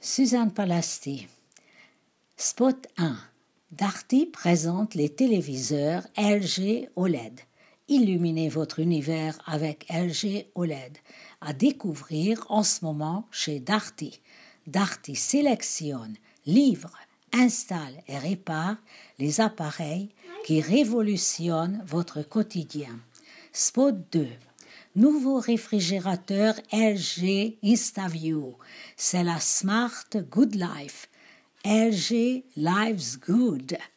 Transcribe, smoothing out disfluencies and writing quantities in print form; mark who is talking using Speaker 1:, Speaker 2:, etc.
Speaker 1: Suzanne Palasti. Spot 1. Darty présente les téléviseurs LG OLED. Illuminez votre univers avec LG OLED. À découvrir en ce moment chez Darty. Darty sélectionne, livre, installe et répare les appareils qui révolutionnent votre quotidien. Spot 2. Nouveau réfrigérateur LG InstaView. C'est la Smart Good Life. LG Lives Good.